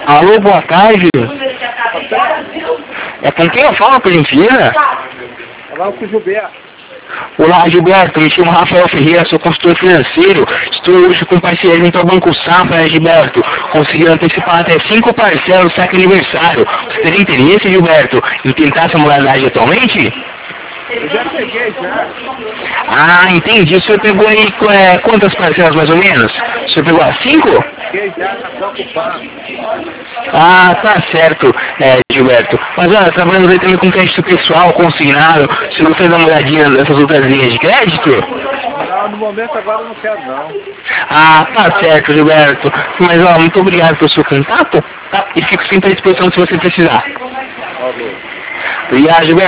Alô, boa tarde. É com quem eu falo, por gentileza? Falava com o Gilberto. Olá, Gilberto. Me chamo Rafael Ferreira, sou consultor financeiro. Estou hoje com parceria junto ao Banco Safra, Gilberto. Consegui antecipar até 5 parcelas do saque aniversário. Você teria interesse, Gilberto, em tentar essa modalidade atualmente? Eu já peguei, já. Ah, entendi. O senhor pegou aí quantas parcelas, mais ou menos? O senhor pegou as 5? Peguei já, tá preocupado. Ah, tá certo, Gilberto. Mas olha, trabalhamos aí também com crédito pessoal, consignado. Se você dar uma olhadinha nessas outras linhas de crédito? Não, no momento agora eu não quero, não. Ah, tá certo, Gilberto. Mas ó, muito obrigado pelo seu contato, tá? E fico sempre à disposição se você precisar. Falou. Obrigado, Gilberto.